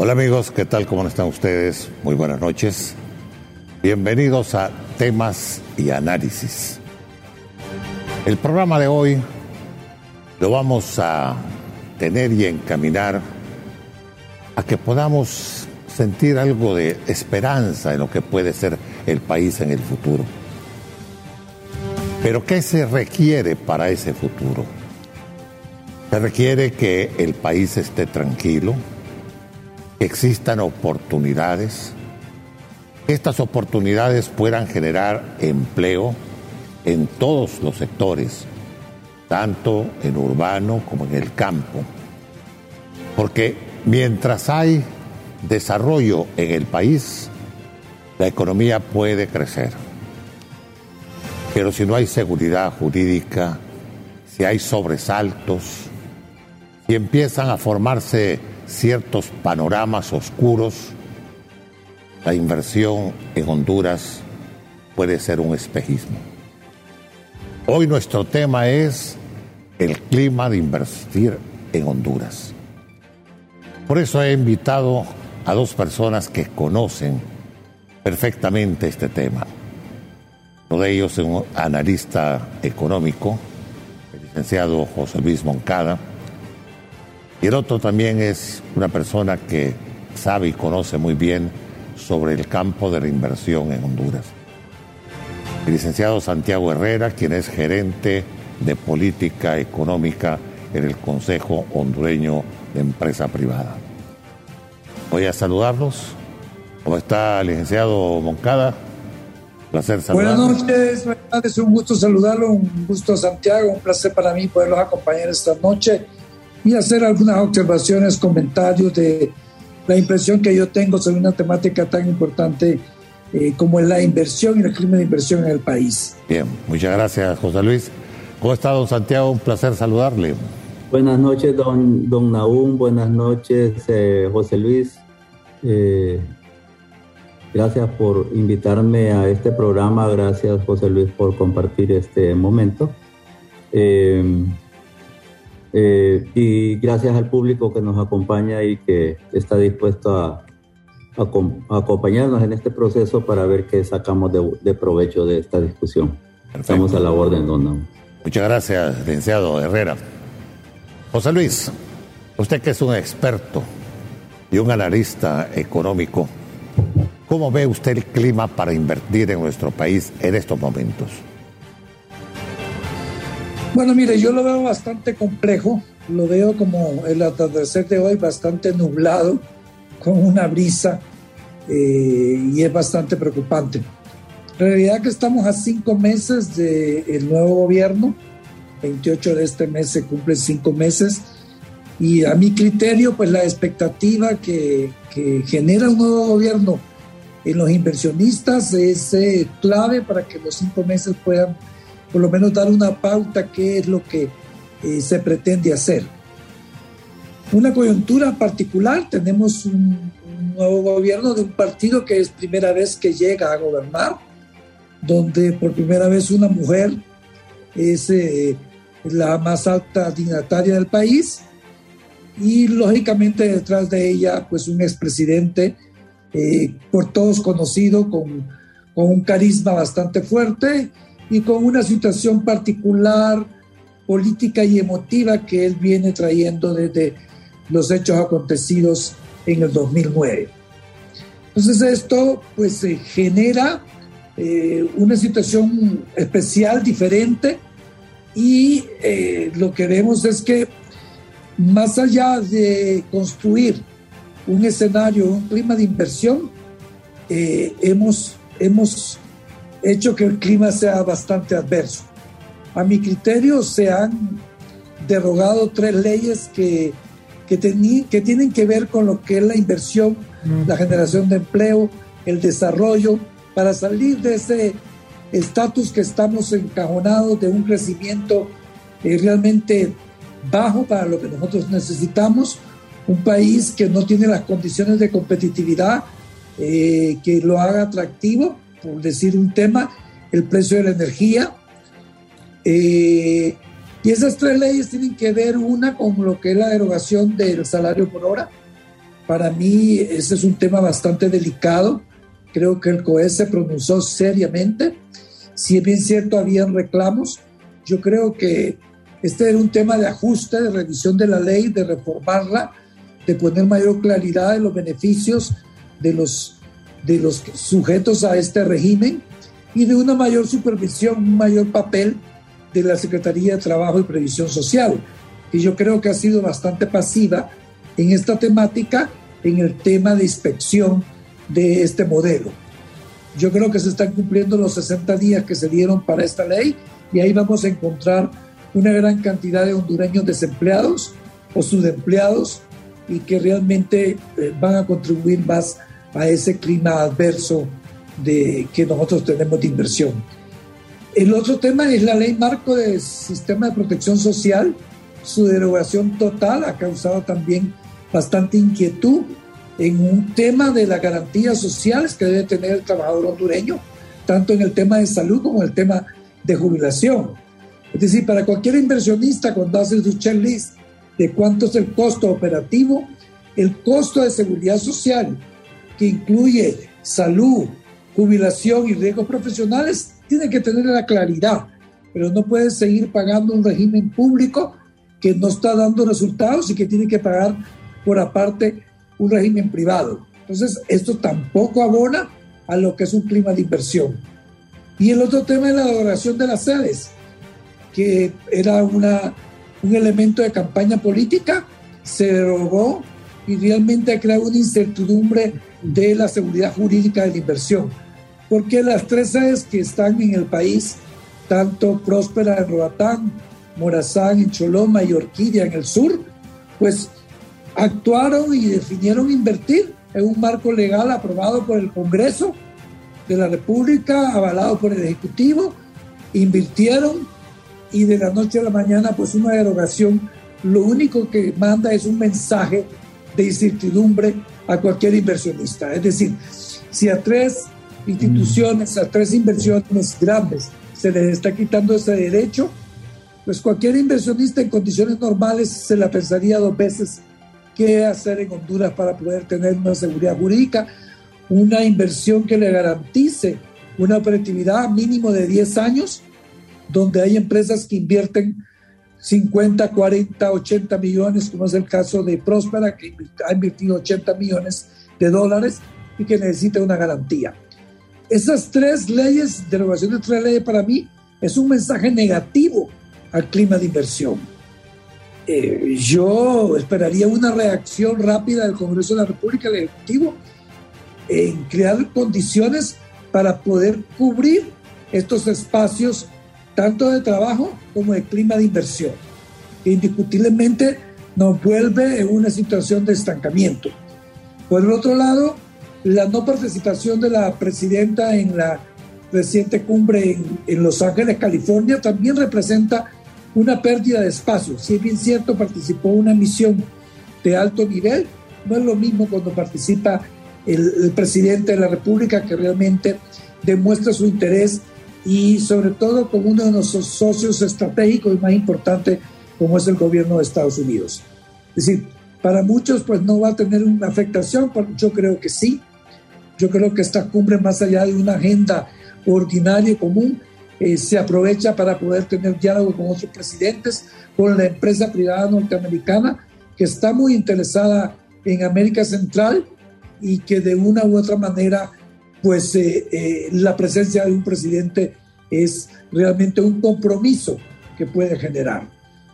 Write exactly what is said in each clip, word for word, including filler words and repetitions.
Hola amigos, ¿qué tal? ¿Cómo están ustedes? Muy buenas noches. Bienvenidos a Temas y Análisis. El programa de hoy lo vamos a tener y encaminar a que podamos sentir algo de esperanza en lo que puede ser el país en el futuro. Pero ¿qué se requiere para ese futuro? Se requiere que el país esté tranquilo, que existan oportunidades, que estas oportunidades puedan generar empleo en todos los sectores, tanto en urbano como en el campo. Porque mientras hay desarrollo en el país, la economía puede crecer. Pero si no hay seguridad jurídica, si hay sobresaltos, si empiezan a formarse ciertos panoramas oscuros, la inversión en Honduras puede ser un espejismo. Hoy nuestro tema es el clima de invertir en Honduras. Por eso he invitado a dos personas que conocen perfectamente este tema. Uno de ellos es un analista económico, el licenciado José Luis Moncada, y el otro también es una persona que sabe y conoce muy bien sobre el campo de la inversión en Honduras. El licenciado Santiago Herrera, quien es gerente de política económica en el Consejo Hondureño de Empresa Privada. Voy a saludarlos. ¿Cómo está, licenciado Moncada? Placer saludarlos. Buenas noches, buenas noches, un gusto saludarlo, un gusto Santiago, un placer para mí poderlos acompañar esta noche y hacer algunas observaciones, comentarios de la impresión que yo tengo sobre una temática tan importante eh, como es la inversión y el clima de inversión en el país. Bien, muchas gracias, José Luis. ¿Cómo está, don Santiago? Un placer saludarle. Buenas noches, don, don Nahum, buenas noches, eh, José Luis. Eh, gracias por invitarme a este programa, gracias, José Luis, por compartir este momento. Eh, Eh, y gracias al público que nos acompaña y que está dispuesto a, a, a acompañarnos en este proceso para ver qué sacamos de, de provecho de esta discusión. Perfecto. Estamos a la orden, don Nahum. Muchas gracias, licenciado Herrera. José Luis, usted que es un experto y un analista económico, ¿cómo ve usted el clima para invertir en nuestro país en estos momentos? Bueno, mire, yo lo veo bastante complejo, lo veo como el atardecer de hoy bastante nublado, con una brisa eh, y es bastante preocupante. En realidad que estamos a cinco meses del nuevo gobierno, veintiocho de este mes se cumplen cinco meses y a mi criterio pues la expectativa que, que genera un nuevo gobierno en los inversionistas es eh, clave para que los cinco meses puedan por lo menos dar una pauta qué es lo que eh, se pretende hacer. Una coyuntura particular, tenemos un, un nuevo gobierno de un partido que es primera vez que llega a gobernar, donde por primera vez una mujer es eh, la más alta dignataria del país y lógicamente detrás de ella pues un expresidente eh, por todos conocido con, con un carisma bastante fuerte y con una situación particular, política y emotiva que él viene trayendo desde los hechos acontecidos en el dos mil nueve. Entonces esto pues eh, genera eh, una situación especial, diferente, y eh, lo que vemos es que más allá de construir un escenario, un clima de inversión, eh, hemos, hemos hecho que el clima sea bastante adverso. A mi criterio se han derogado tres leyes que, que, tení, que tienen que ver con lo que es la inversión, mm. la generación de empleo, el desarrollo, para salir de ese estatus que estamos encajonados de un crecimiento eh, realmente bajo para lo que nosotros necesitamos, un país que no tiene las condiciones de competitividad eh, que lo haga atractivo, por decir un tema, el precio de la energía. Eh, y esas tres leyes tienen que ver una con lo que es la derogación del salario por hora, Para mí ese es un tema bastante delicado. Creo que el C O E se pronunció seriamente. Si es bien cierto, habían reclamos. Yo creo que este era un tema de ajuste, de revisión de la ley, de reformarla, de poner mayor claridad en los beneficios de los, de los sujetos a este régimen y de una mayor supervisión, un mayor papel de la Secretaría de Trabajo y Previsión Social, que yo creo que ha sido bastante pasiva en esta temática, en el tema de inspección de este modelo. Yo creo que se están cumpliendo los sesenta días que se dieron para esta ley y ahí vamos a encontrar una gran cantidad de hondureños desempleados o subempleados y que realmente eh, van a contribuir más a ese clima adverso de, que nosotros tenemos de inversión. El otro tema es la ley marco del sistema de protección social. Su derogación total ha causado también bastante inquietud en un tema de las garantías sociales que debe tener el trabajador hondureño, tanto en el tema de salud como en el tema de jubilación. Es decir, para cualquier inversionista, cuando hace su checklist de cuánto es el costo operativo, el costo de seguridad social, que incluye salud, jubilación y riesgos profesionales, tiene que tener la claridad, pero no puede seguir pagando un régimen público que no está dando resultados y que tiene que pagar por aparte un régimen privado. Entonces, esto tampoco abona a lo que es un clima de inversión. Y el otro tema es la derogación de las sedes, que era una, un elemento de campaña política, se derogó y realmente ha creado una incertidumbre de la seguridad jurídica de la inversión. Porque las tres sedes que están en el país, tanto Próspera en Roatán, Morazán en Choloma y Orquídea en el sur, pues actuaron y definieron invertir en un marco legal aprobado por el Congreso de la República, avalado por el Ejecutivo, invirtieron y de la noche a la mañana pues una derogación lo único que manda es un mensaje de incertidumbre a cualquier inversionista. Es decir, si a tres instituciones, a tres inversiones grandes se les está quitando ese derecho, pues cualquier inversionista en condiciones normales se la pensaría dos veces qué hacer en Honduras para poder tener una seguridad jurídica, una inversión que le garantice una operatividad mínimo de diez años, donde hay empresas que invierten cincuenta, cuarenta, ochenta millones, como es el caso de Próspera, que ha invertido ochenta millones de dólares y que necesita una garantía. Esas tres leyes, derogación de tres leyes, para mí es un mensaje negativo al clima de inversión. Eh, yo esperaría una reacción rápida del Congreso de la República, del Ejecutivo, en crear condiciones para poder cubrir estos espacios tanto de trabajo como de clima de inversión, que indiscutiblemente nos vuelve en una situación de estancamiento. Por el otro lado, la no participación de la presidenta en la reciente cumbre en, en Los Ángeles, California, también representa una pérdida de espacio. Si es bien cierto, participó una misión de alto nivel, no es lo mismo cuando participa el, el presidente de la República, que realmente demuestra su interés y sobre todo con uno de nuestros socios estratégicos y más importantes, como es el gobierno de Estados Unidos. Es decir, para muchos pues no va a tener una afectación, pero yo creo que sí. Yo creo que esta cumbre, más allá de una agenda ordinaria y común, eh, se aprovecha para poder tener diálogo con otros presidentes, con la empresa privada norteamericana, que está muy interesada en América Central y que de una u otra manera pues eh, eh, la presencia de un presidente es realmente un compromiso que puede generar.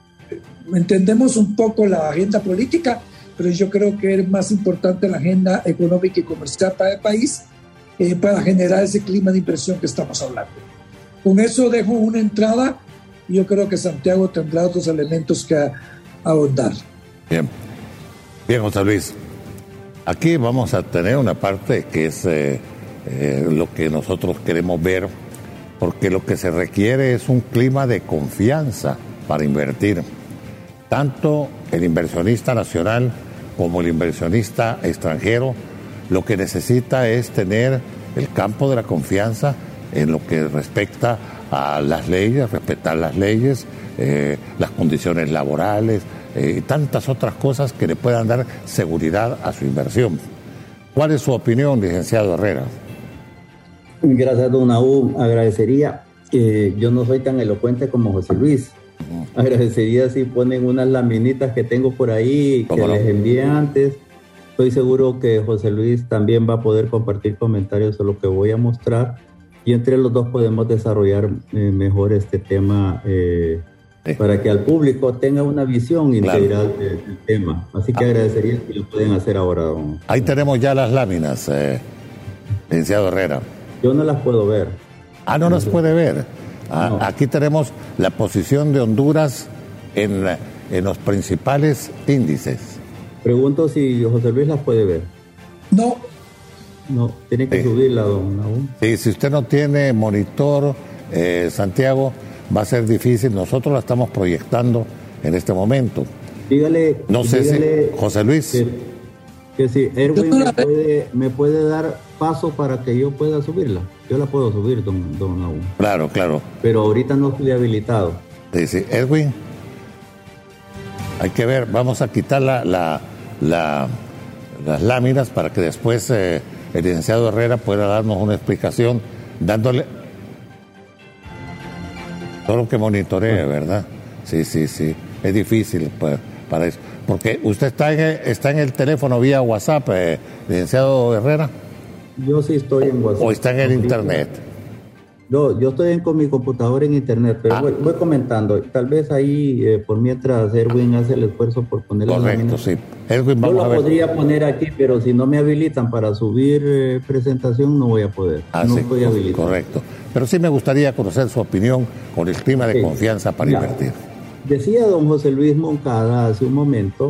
Entendemos un poco la agenda política, pero yo creo que es más importante la agenda económica y comercial para el país, eh, para generar ese clima de inversión que estamos hablando. Con eso dejo una entrada y yo creo que Santiago tendrá otros elementos que ahondar. Bien, bien, José Luis. Aquí vamos a tener una parte que es eh, eh, lo que nosotros queremos ver, porque lo que se requiere es un clima de confianza para invertir. Tanto el inversionista nacional como el inversionista extranjero, lo que necesita es tener el campo de la confianza en lo que respecta a las leyes, respetar las leyes, eh, las condiciones laborales, eh, y tantas otras cosas que le puedan dar seguridad a su inversión. ¿Cuál es su opinión, licenciado Herrera? Gracias, don Nahum. Agradecería, eh, yo no soy tan elocuente como José Luis. Uh-huh. Agradecería si ponen unas laminitas que tengo por ahí, que no? les envié antes. Estoy seguro que José Luis también va a poder compartir comentarios sobre lo que voy a mostrar y entre los dos podemos desarrollar eh, mejor este tema eh, sí. para que al público tenga una visión integral claro. del, del tema. Así que ah. agradecería si lo pueden hacer ahora, don. Ahí tenemos ya las láminas, eh, licenciado Herrera. Yo no las puedo ver. Ah, no, no las puede ver. Ah, no. Aquí tenemos la posición de Honduras en, en los principales índices. Pregunto si José Luis las puede ver. No. No, tiene que sí. subirla, don Nahum. Sí, si usted no tiene monitor, eh, Santiago, va a ser difícil. Nosotros la estamos proyectando en este momento. Dígale. No sé dígale si, José Luis. Que, que si Erwin me puede, me puede dar paso para que yo pueda subirla. Yo la puedo subir, don, don Nahum. Claro, claro. Pero ahorita no estoy habilitado. Sí, sí. Erwin, hay que ver, vamos a quitar la, la, la, las láminas para que después eh, el licenciado Herrera pueda darnos una explicación, dándole todo lo que monitoree, ¿verdad? Sí, sí, sí. Es difícil para, para eso. Porque usted está en, el, está en el teléfono vía WhatsApp, eh, licenciado Herrera. Yo sí estoy en WhatsApp. ¿O está en el internet? No, yo estoy en, con mi computadora en internet, pero ah. voy, voy comentando. Tal vez ahí, eh, por mientras Erwin hace el esfuerzo por poner la lámina. Correcto, sí. Erwin, vamos yo lo a ver. podría poner aquí, pero si no me habilitan para subir eh, presentación, no voy a poder. Ah, no sí, estoy habilitado. Correcto. Pero sí me gustaría conocer su opinión con el clima de sí. confianza para ya. invertir. Decía don José Luis Moncada hace un momento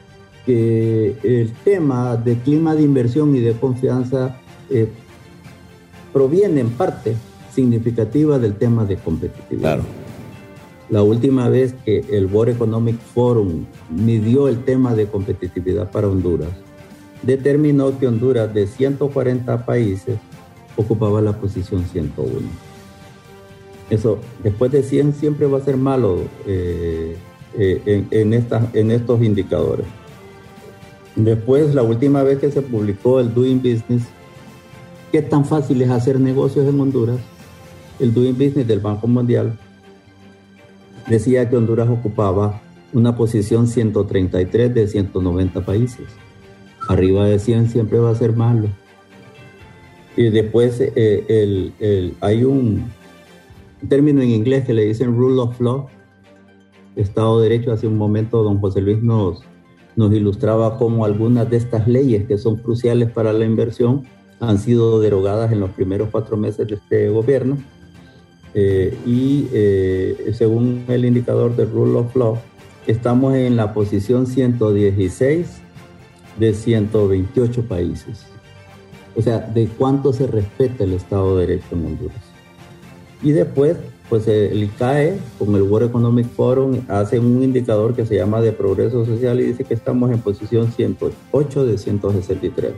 que el tema de clima de inversión y de confianza eh, proviene en parte significativa del tema de competitividad. Claro. La última vez que el World Economic Forum midió el tema de competitividad para Honduras, determinó que Honduras, de ciento cuarenta países, ocupaba la posición ciento uno. Eso, después de cien, siempre va a ser malo eh, eh, en, en, esta, en estos indicadores. Después, la última vez que se publicó el Doing Business, ¿qué tan fácil es hacer negocios en Honduras? El Doing Business del Banco Mundial decía que Honduras ocupaba una posición ciento treinta y tres de ciento noventa países. Arriba de cien siempre va a ser malo. Y después eh, el, el, hay un término en inglés que le dicen Rule of Law, Estado de Derecho. Hace un momento don José Luis nos, nos ilustraba cómo algunas de estas leyes que son cruciales para la inversión han sido derogadas en los primeros cuatro meses de este gobierno. Eh, y eh, según el indicador de Rule of Law, estamos en la posición ciento dieciséis de ciento veintiocho países. O sea, de cuánto se respeta el Estado de Derecho en Honduras. Y después, pues el I C A E, con el World Economic Forum, hace un indicador que se llama de progreso social y dice que estamos en posición ciento ocho de ciento sesenta y tres.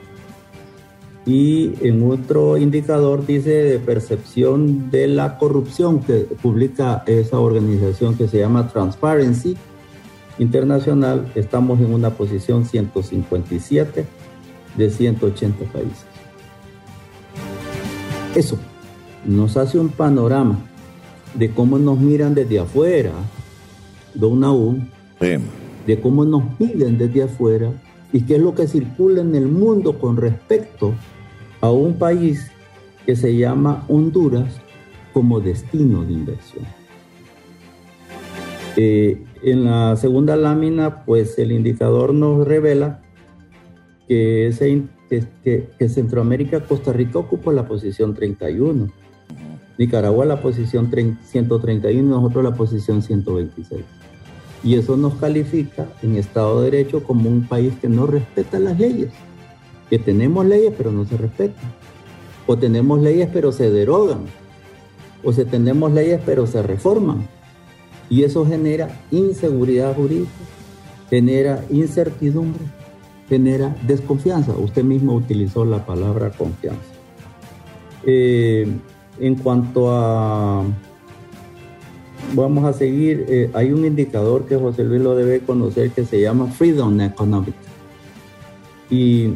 Y en otro indicador dice de percepción de la corrupción que publica esa organización que se llama Transparency Internacional, estamos en una posición ciento cincuenta y siete de ciento ochenta países. Eso nos hace un panorama de cómo nos miran desde afuera, don Nahum, sí. de cómo nos miden desde afuera y qué es lo que circula en el mundo con respecto a un país que se llama Honduras como destino de inversión. Eh, en la segunda lámina, pues el indicador nos revela que, ese, que, que Centroamérica, Costa Rica ocupa la posición treinta y uno, Nicaragua la posición ciento treinta y uno y nosotros la posición ciento veintiséis. Y eso nos califica en Estado de Derecho como un país que no respeta las leyes. Que tenemos leyes pero no se respetan, o tenemos leyes pero se derogan, o se tenemos leyes pero se reforman, y eso genera inseguridad jurídica, genera incertidumbre, genera desconfianza. Usted mismo utilizó la palabra confianza. Eh, en cuanto a vamos a seguir. Eh, hay un indicador que José Luis lo debe conocer que se llama Freedom Economic. Y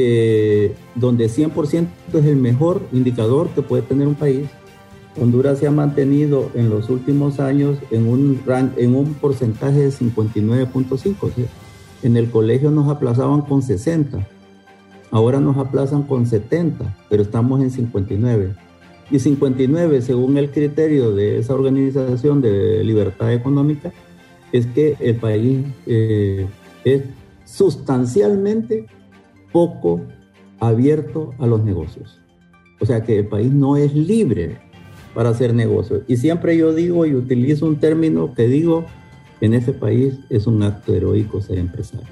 de donde cien por ciento es el mejor indicador que puede tener un país, Honduras se ha mantenido en los últimos años en un, rank, en un porcentaje de cincuenta y nueve punto cinco. ¿Sí? En el colegio nos aplazaban con sesenta, ahora nos aplazan con setenta, pero estamos en cincuenta y nueve. Y cincuenta y nueve, según el criterio de esa organización de libertad económica, es que el país eh, es sustancialmente poco abierto a los negocios. O sea que el país no es libre para hacer negocios. Y siempre yo digo y utilizo un término que digo, en ese país es un acto heroico ser empresario.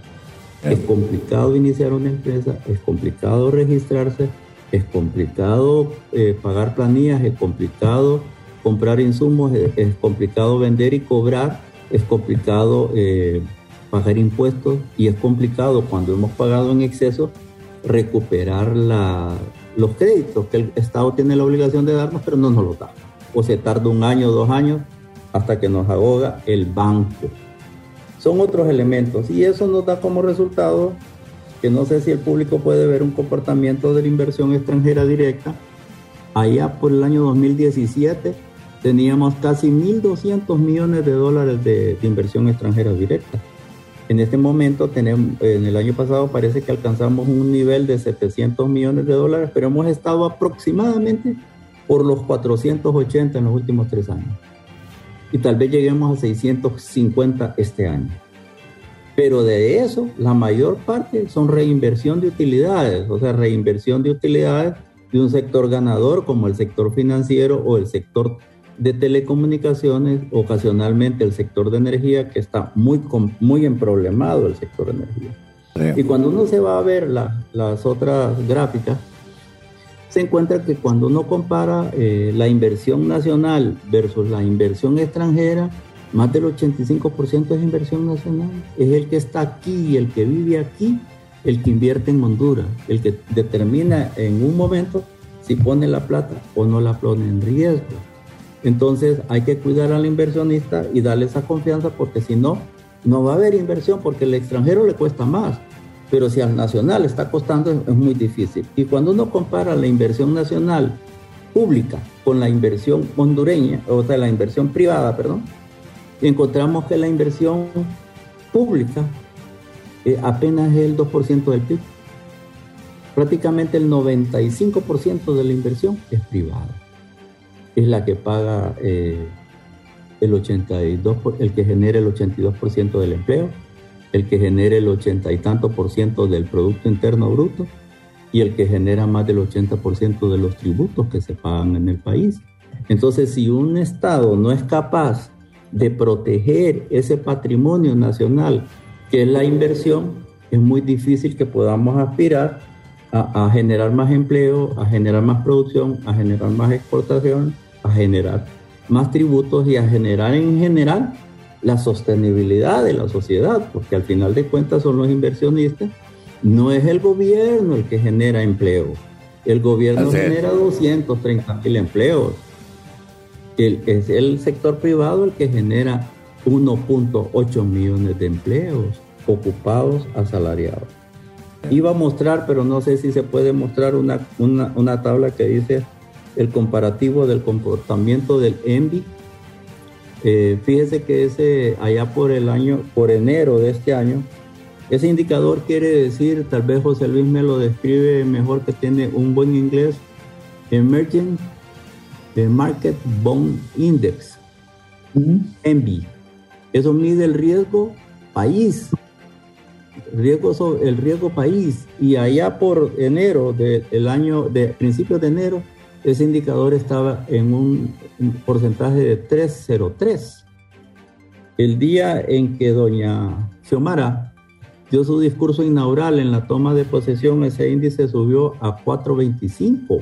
Es complicado iniciar una empresa, es complicado registrarse, es complicado eh, pagar planillas, es complicado comprar insumos, es, es complicado vender y cobrar, es complicado eh, pagar impuestos y es complicado cuando hemos pagado en exceso recuperar la, los créditos que el Estado tiene la obligación de darnos, pero no nos los da. O se tarda un año, dos años, hasta que nos ahoga el banco. Son otros elementos y eso nos da como resultado que no sé si el público puede ver un comportamiento de la inversión extranjera directa. Allá por el año dos mil diecisiete teníamos casi mil doscientos millones de dólares de, de inversión extranjera directa. En este momento, tenemos, en el año pasado parece que alcanzamos un nivel de setecientos millones de dólares, pero hemos estado aproximadamente por los cuatrocientos ochenta en los últimos tres años. Y tal vez lleguemos a seiscientos cincuenta este año. Pero de eso, la mayor parte son reinversión de utilidades, o sea, reinversión de utilidades de un sector ganador como el sector financiero o el sector de telecomunicaciones, ocasionalmente el sector de energía, que está muy, muy emproblemado el sector de energía. Sí. Y cuando uno se va a ver la, las otras gráficas, se encuentra que cuando uno compara eh, la inversión nacional versus la inversión extranjera, más del ochenta y cinco por ciento es inversión nacional. Es el que está aquí, el que vive aquí, el que invierte en Honduras, el que determina en un momento si pone la plata o no la pone en riesgo. Entonces hay que cuidar al inversionista y darle esa confianza, porque si no, no va a haber inversión, porque el extranjero le cuesta más. Pero si al nacional está costando, es muy difícil. Y cuando uno compara la inversión nacional pública con la inversión hondureña, o sea, la inversión privada, perdón, encontramos que la inversión pública eh, apenas es el dos por ciento del P I B. Prácticamente el noventa y cinco por ciento de la inversión es privada. Es la que paga eh, el ochenta y dos por ciento, el que genera el ochenta y dos por ciento del empleo, el que genera el ochenta y tanto por ciento del Producto Interno Bruto y el que genera más del ochenta por ciento de los tributos que se pagan en el país. Entonces, si un Estado no es capaz de proteger ese patrimonio nacional que es la inversión, es muy difícil que podamos aspirar a, a generar más empleo, a generar más producción, a generar más exportación, a generar más tributos y a generar en general la sostenibilidad de la sociedad, porque al final de cuentas son los inversionistas. No es el gobierno el que genera empleo. El gobierno Así genera es. doscientos treinta mil empleos. El, es el sector privado el que genera uno punto ocho millones de empleos ocupados, asalariados. Iba a mostrar, pero no sé si se puede mostrar una, una, una tabla que dice el comparativo del comportamiento del E N V I. Eh, fíjese que ese allá por el año, por enero de este año, ese indicador quiere decir, tal vez José Luis me lo describe mejor, que tiene un buen inglés, Emerging Market Bond Index, uh-huh. E N V I. Eso mide el riesgo país, riesgo sobre, el riesgo país, y allá por enero del año, de principios de enero, ese indicador estaba en un, un porcentaje de tres coma cero tres. El día en que doña Xiomara dio su discurso inaugural en la toma de posesión, ese índice subió a cuatro coma veinticinco.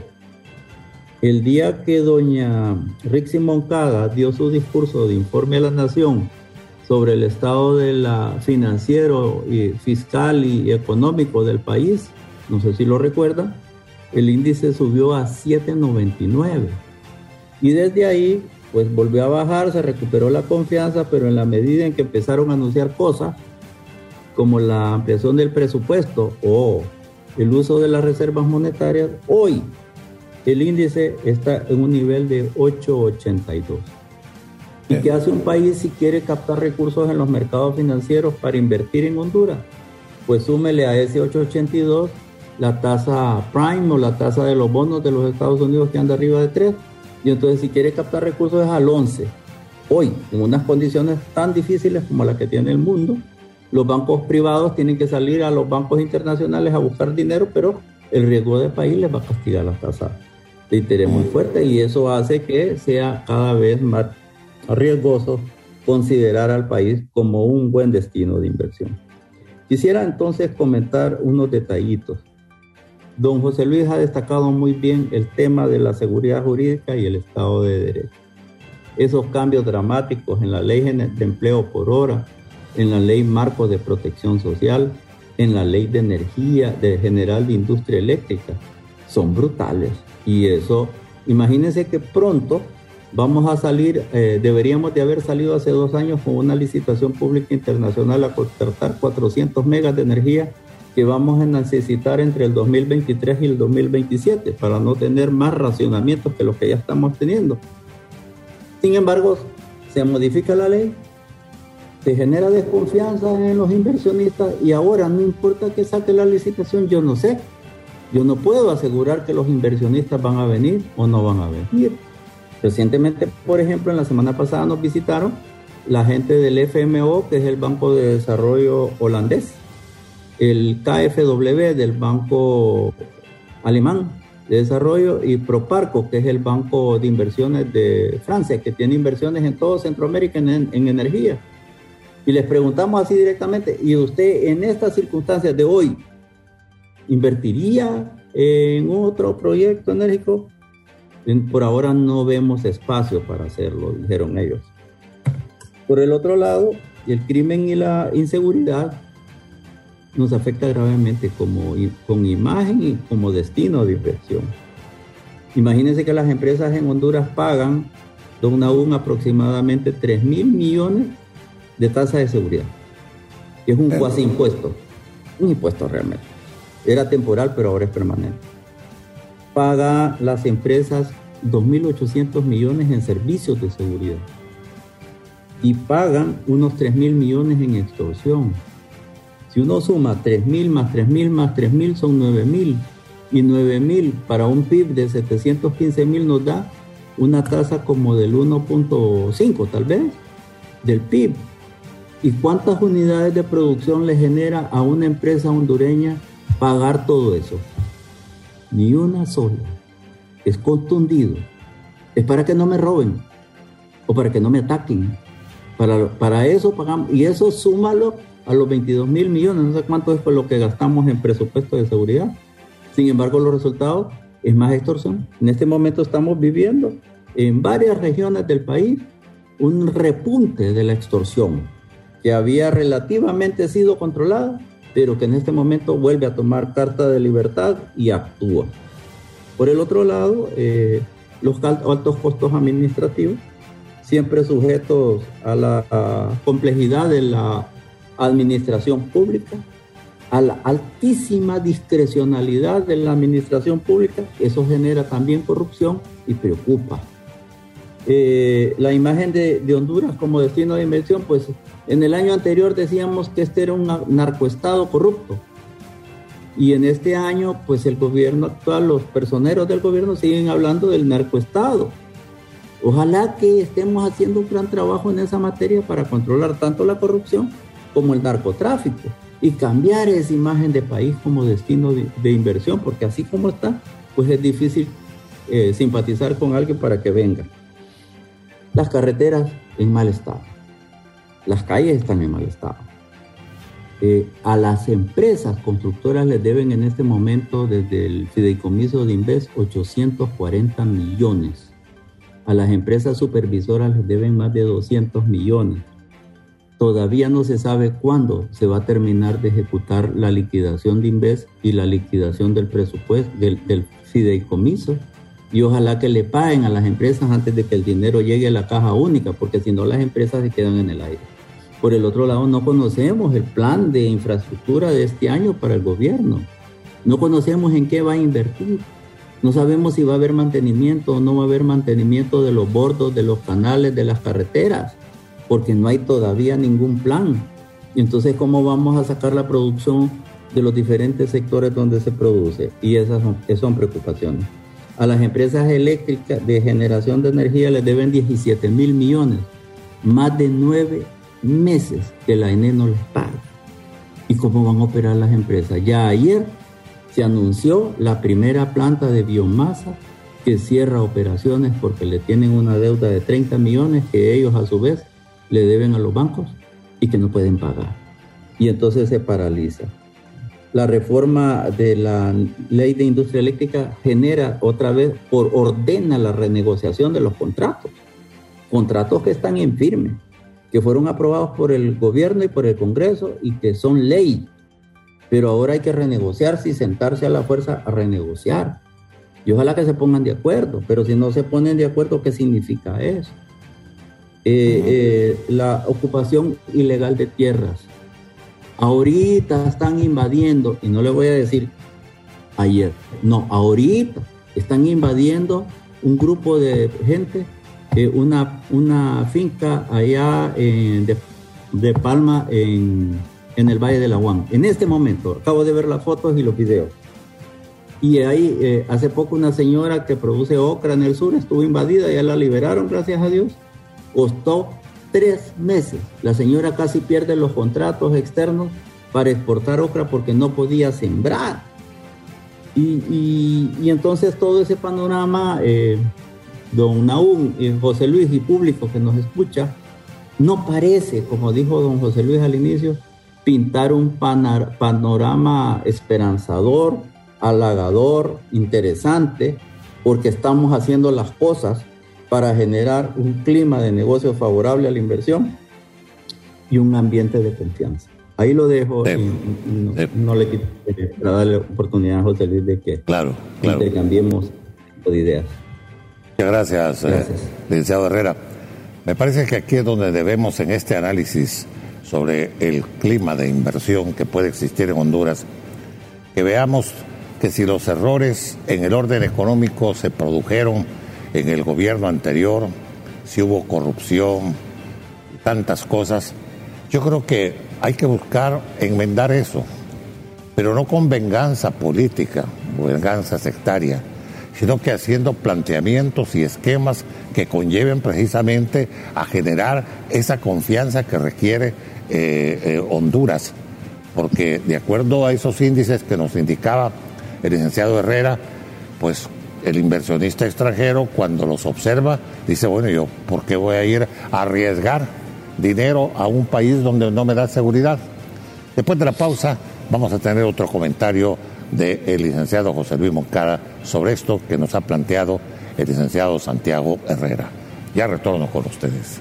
El día que doña Rixi Moncada dio su discurso de informe a la Nación sobre el estado de la financiero, y fiscal y económico del país, no sé si lo recuerdan, el índice subió a siete coma noventa y nueve. Y desde ahí pues volvió a bajar, se recuperó la confianza, pero en la medida en que empezaron a anunciar cosas como la ampliación del presupuesto o el uso de las reservas monetarias, hoy el índice está en un nivel de ocho coma ochenta y dos. ¿Y qué hace un país si quiere captar recursos en los mercados financieros para invertir en Honduras? Pues súmele a ese ocho coma ochenta y dos la tasa prime o la tasa de los bonos de los Estados Unidos que anda arriba de tres. Y entonces si quiere captar recursos es al once. Hoy, en unas condiciones tan difíciles como las que tiene el mundo, los bancos privados tienen que salir a los bancos internacionales a buscar dinero, pero el riesgo del país les va a castigar las tasas de interés muy fuerte y eso hace que sea cada vez más riesgoso considerar al país como un buen destino de inversión. Quisiera entonces comentar unos detallitos. Don José Luis ha destacado muy bien el tema de la seguridad jurídica y el Estado de Derecho. Esos cambios dramáticos en la ley de empleo por hora, en la ley marco de protección social, en la ley de energía de general de industria eléctrica, son brutales. Y eso, imagínense que pronto vamos a salir, eh, deberíamos de haber salido hace dos años con una licitación pública internacional a contratar cuatrocientos megas de energía que vamos a necesitar entre el dos mil veintitrés y el dos mil veintisiete para no tener más racionamientos que los que ya estamos teniendo. Sin embargo, se modifica la ley, se genera desconfianza en los inversionistas y ahora no importa que saque la licitación, yo no sé, yo no puedo asegurar que los inversionistas van a venir o no van a venir. Recientemente, por ejemplo, en la semana pasada nos visitaron la gente del F M O, que es el Banco de Desarrollo holandés, el K F W del Banco Alemán de Desarrollo y Proparco, que es el Banco de Inversiones de Francia, que tiene inversiones en todo Centroamérica en, en energía. Y les preguntamos así directamente, ¿y usted en estas circunstancias de hoy invertiría en otro proyecto enérgico? Por ahora no vemos espacio para hacerlo, dijeron ellos. Por el otro lado, el crimen y la inseguridad nos afecta gravemente como, con imagen y como destino de inversión. Imagínense que las empresas en Honduras pagan, don Nahum, aproximadamente tres mil millones de tasa de seguridad, que es un cuasi impuesto, un impuesto realmente. Era temporal, pero ahora es permanente. Paga las empresas dos mil ochocientos millones en servicios de seguridad y pagan unos tres mil millones en extorsión. Si uno suma tres mil más tres mil más tres mil son nueve mil y nueve mil para un P I B de setecientos quince mil nos da una tasa como del uno punto cinco tal vez del P I B. ¿Y cuántas unidades de producción le genera a una empresa hondureña pagar todo eso? Ni una sola. Es contundido. Es para que no me roben o para que no me ataquen. Para, para eso pagamos. Y eso súmalo a los veintidós mil millones. No sé cuánto es por lo que gastamos en presupuesto de seguridad. Sin embargo, los resultados es más extorsión. En este momento estamos viviendo en varias regiones del país un repunte de la extorsión que había relativamente sido controlada, pero que en este momento vuelve a tomar carta de libertad y actúa. Por el otro lado, eh, los altos costos administrativos, siempre sujetos a la a complejidad de la administración pública, a la altísima discrecionalidad de la administración pública, eso genera también corrupción y preocupa. Eh, la imagen de, de Honduras como destino de inversión, pues en el año anterior decíamos que este era un narcoestado corrupto y en este año pues el gobierno actual, los personeros del gobierno siguen hablando del narcoestado. Ojalá que estemos haciendo un gran trabajo en esa materia para controlar tanto la corrupción como el narcotráfico y cambiar esa imagen de país como destino de, de inversión, porque así como está, pues es difícil eh, simpatizar con alguien para que venga. Las carreteras en mal estado, las calles están en mal estado. Eh, a las empresas constructoras les deben en este momento desde el fideicomiso de Inves ochocientos cuarenta millones. A las empresas supervisoras les deben más de doscientos millones. Todavía no se sabe cuándo se va a terminar de ejecutar la liquidación de Inves y la liquidación del presupuesto, del, del fideicomiso. y ojalá que le paguen a las empresas antes de que el dinero llegue a la caja única, porque si no las empresas se quedan en el aire. Por el otro lado, no conocemos el plan de infraestructura de este año para el gobierno. No conocemos en qué va a invertir. No sabemos si va a haber mantenimiento o no va a haber mantenimiento de los bordos, de los canales, de las carreteras, porque no hay todavía ningún plan. Entonces, ¿cómo vamos a sacar la producción de los diferentes sectores donde se produce? Y esas son, esas son preocupaciones. A las empresas eléctricas de generación de energía les deben diecisiete mil millones, más de nueve meses que la E N E no les paga. ¿Y cómo van a operar las empresas? Ya ayer se anunció la primera planta de biomasa que cierra operaciones porque le tienen una deuda de treinta millones que ellos a su vez le deben a los bancos y que no pueden pagar. Y entonces se paraliza. La reforma de la ley de industria eléctrica genera otra vez, por ordena la renegociación de los contratos. Contratos que están en firme, que fueron aprobados por el gobierno y por el Congreso y que son ley. Pero ahora hay que renegociarse y sentarse a la fuerza a renegociar. Y ojalá que se pongan de acuerdo, pero si no se ponen de acuerdo, ¿qué significa eso? Eh, eh, la ocupación ilegal de tierras. Ahorita están invadiendo, y no le voy a decir ayer, no, ahorita están invadiendo un grupo de gente, eh, una, una finca allá en, de, de Palma en, en el Valle de la Huan. En este momento, acabo de ver las fotos y los videos. Y ahí eh, hace poco una señora que produce ocra en el sur estuvo invadida, ya la liberaron, gracias a Dios. Costó tres meses. La señora casi pierde los contratos externos para exportar ocra porque no podía sembrar. Y, y, y entonces todo ese panorama, eh, don Nahum, eh, José Luis y público que nos escucha, no parece, como dijo don José Luis al inicio, pintar un panar- panorama esperanzador, halagador, interesante, porque estamos haciendo las cosas para generar un clima de negocio favorable a la inversión y un ambiente de confianza. Ahí lo dejo sí, y, y no, sí. no le quito para darle oportunidad a José Luis de que claro, claro. intercambiemos de ideas. Muchas gracias, gracias. Eh, licenciado Herrera. Me parece que aquí es donde debemos, en este análisis sobre el clima de inversión que puede existir en Honduras, que veamos que si los errores en el orden económico se produjeron en el gobierno anterior, si hubo corrupción, tantas cosas, yo creo que hay que buscar enmendar eso, pero no con venganza política, venganza sectaria, sino que haciendo planteamientos y esquemas que conlleven precisamente a generar esa confianza que requiere eh, eh, Honduras, porque de acuerdo a esos índices que nos indicaba el licenciado Herrera, pues el inversionista extranjero cuando los observa dice, bueno, yo ¿por qué voy a ir a arriesgar dinero a un país donde no me da seguridad? Después de la pausa vamos a tener otro comentario del licenciado José Luis Moncada sobre esto que nos ha planteado el licenciado Santiago Herrera. Ya retorno con ustedes.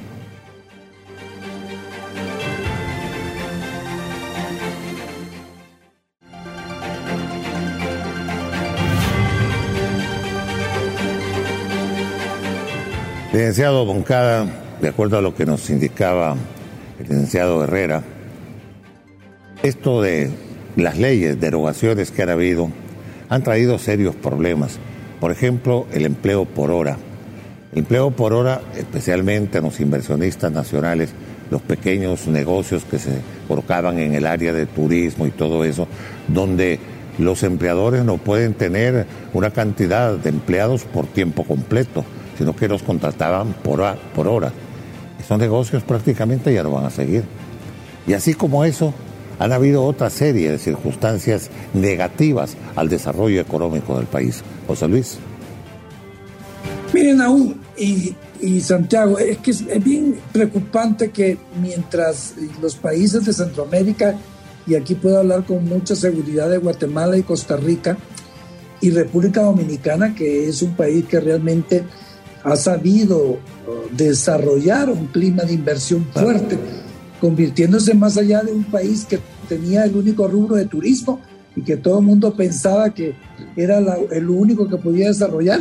Licenciado Moncada, de acuerdo a lo que nos indicaba el licenciado Herrera, esto de las leyes, derogaciones que han habido, han traído serios problemas. Por ejemplo, el empleo por hora. El empleo por hora, especialmente en los inversionistas nacionales, los pequeños negocios que se colocaban en el área de turismo y todo eso, donde los empleadores no pueden tener una cantidad de empleados por tiempo completo, sino que los contrataban por, por hora. Esos negocios prácticamente ya no van a seguir. Y así como eso, han habido otra serie de circunstancias negativas al desarrollo económico del país. José Luis. Miren, Nahum y, y Santiago, es que es, es bien preocupante que mientras los países de Centroamérica, y aquí puedo hablar con mucha seguridad de Guatemala y Costa Rica, y República Dominicana, que es un país que realmente ha sabido desarrollar un clima de inversión fuerte, convirtiéndose más allá de un país que tenía el único rubro de turismo y que todo el mundo pensaba que era la, el único que podía desarrollar.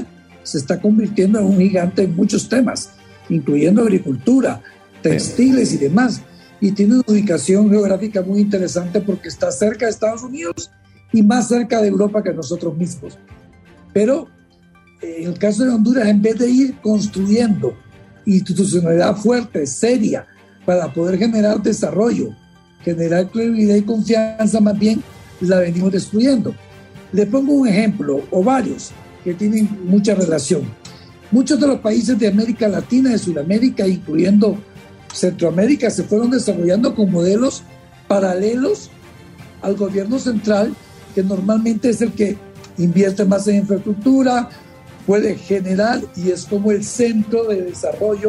se está convirtiendo en un gigante en muchos temas, incluyendo agricultura, textiles y demás. Y tiene una ubicación geográfica muy interesante porque está cerca de Estados Unidos y más cerca de Europa que nosotros mismos. Pero en el caso de Honduras, en vez de ir construyendo institucionalidad fuerte, seria, para poder generar desarrollo, generar credibilidad y confianza, más bien la venimos destruyendo. Le pongo un ejemplo, o varios, que tienen mucha relación. Muchos de los países de América Latina, de Sudamérica, incluyendo Centroamérica, se fueron desarrollando con modelos paralelos al gobierno central, que normalmente es el que invierte más en infraestructura, puede generar y es como el centro de desarrollo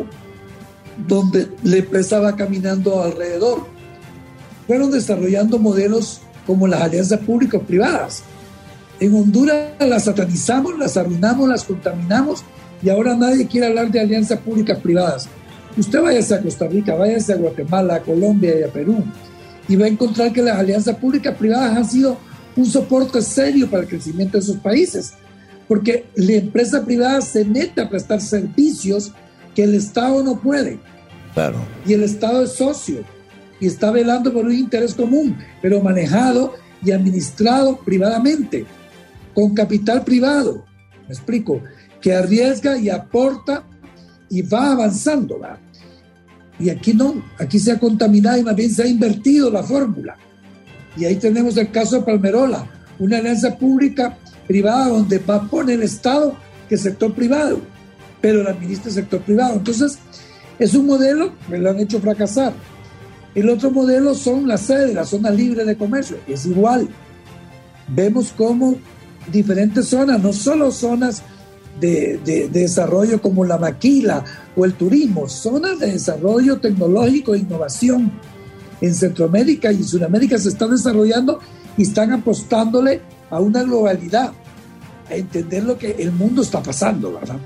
donde la empresa va caminando alrededor. Fueron desarrollando modelos como las alianzas público-privadas. En Honduras las satanizamos, las arruinamos, las contaminamos y ahora nadie quiere hablar de alianzas públicas-privadas. Usted váyase a Costa Rica, váyase a Guatemala, a Colombia y a Perú y va a encontrar que las alianzas públicas-privadas han sido un soporte serio para el crecimiento de esos países, porque la empresa privada se mete a prestar servicios que el Estado no puede. Claro. Y el Estado es socio y está velando por un interés común, pero manejado y administrado privadamente, con capital privado, me explico, que arriesga y aporta y va avanzando, ¿verdad? Y aquí no, aquí se ha contaminado y más bien se ha invertido la fórmula. Y ahí tenemos el caso de Palmerola, una alianza pública privada donde va a poner el Estado que el sector privado, pero la administra el sector privado. Entonces, es un modelo que lo han hecho fracasar. El otro modelo son las sedes, la zona libre de comercio, es igual. Vemos cómo diferentes zonas, no solo zonas de, de, de desarrollo como la maquila o el turismo, zonas de desarrollo tecnológico e innovación en Centroamérica y Sudamérica se están desarrollando y están apostándole a una globalidad, a entender lo que el mundo está pasando, ¿verdad?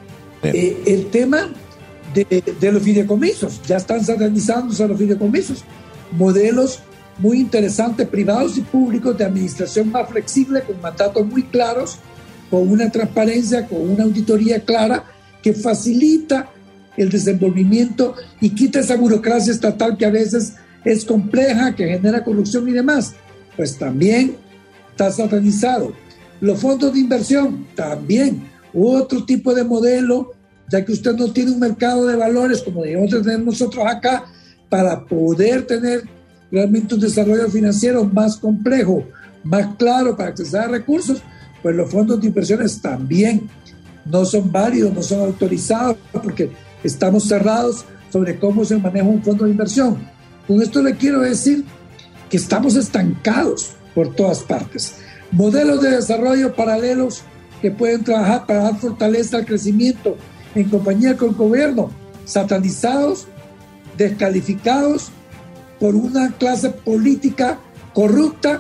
Eh, el tema de, de los fideicomisos, ya están satanizándose los fideicomisos, modelos muy interesantes, privados y públicos, de administración más flexible, con mandatos muy claros, con una transparencia, con una auditoría clara, que facilita el desenvolvimiento y quita esa burocracia estatal que a veces es compleja, que genera corrupción y demás. Pues también está satanizado. Los fondos de inversión, también otro tipo de modelo, ya que usted no tiene un mercado de valores como debemos tener nosotros acá, para poder tener realmente un desarrollo financiero más complejo, más claro para acceder a recursos, pues los fondos de inversiones también no son válidos, no son autorizados, porque estamos cerrados sobre cómo se maneja un fondo de inversión. Con esto le quiero decir que estamos estancados por todas partes. Modelos de desarrollo paralelos que pueden trabajar para dar fortaleza al crecimiento en compañía con el gobierno, satanizados, descalificados por una clase política corrupta,